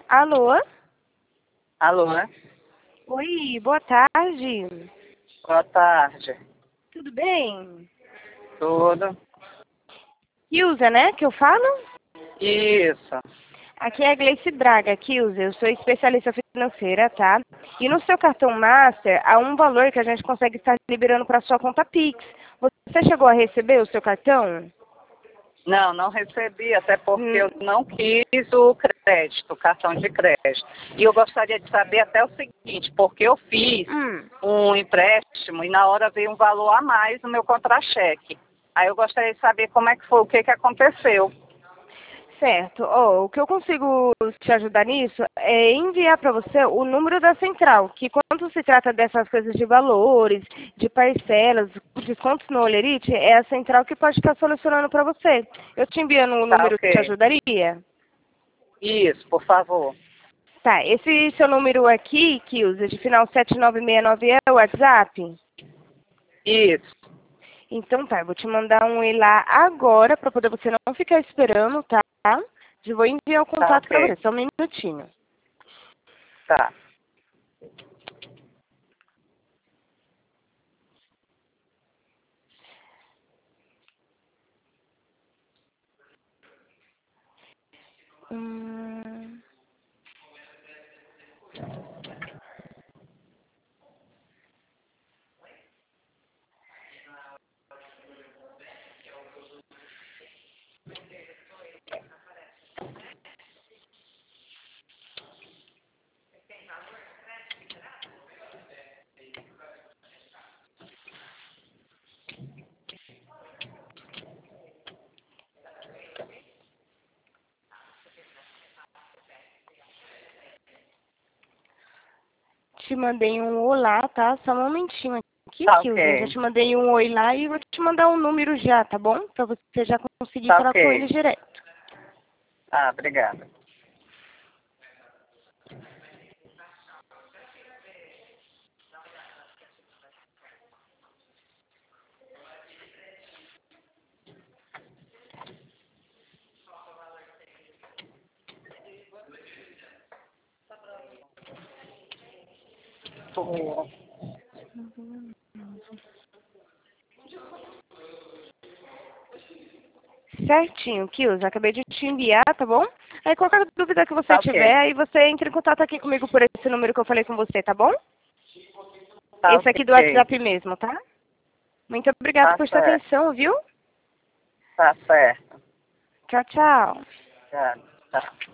Alô? Alô, né? Oi, boa tarde. Boa tarde. Tudo bem? Tudo? Kilza, né, que eu falo? Isso. Aqui é a Gleice Braga, Kilza. Eu sou especialista financeira, tá? E no seu cartão Master, há um valor que a gente consegue estar liberando para sua conta Pix. Você chegou a receber o seu cartão? Não, não recebi, até porque Hum, eu não quis o crédito, o cartão de crédito. E eu gostaria de saber até o seguinte, porque eu fiz hum. um empréstimo e na hora veio um valor a mais no meu contra-cheque. Aí eu gostaria de saber como é que foi, o que que aconteceu. Certo. O que eu consigo te ajudar nisso é enviar para você o número da central, que quando se trata dessas coisas de valores, de parcelas, descontos no Olerite, é a central que pode estar solucionando para você. Eu te enviando o Tá número te ok. ajudaria? Isso, por favor. Tá, esse seu número aqui, que usa de final 7969 é o WhatsApp? Isso. Então tá, eu vou te mandar um e lá agora para poder você não ficar esperando, tá? Eu vou enviar o Tá contato para ok. você, só um minutinho. Tá. Hum, te mandei um olá, tá? Só um momentinho aqui, Tá Kilza. Já ok. te mandei um oi lá e vou te mandar um número já, tá bom? Pra você já conseguir Tá falar com ele ok. direto. Ah, obrigada. Certinho, Kilza. Acabei de te enviar, tá bom? Aí qualquer dúvida que você Tá tiver, ok. aí você entra em contato aqui comigo por esse número que eu falei com você, tá bom? Tá Esse aqui do ok. WhatsApp mesmo, tá? Muito obrigada Tá por sua certo. atenção, viu? Tá certo. Tchau, tchau. Tá. Tá.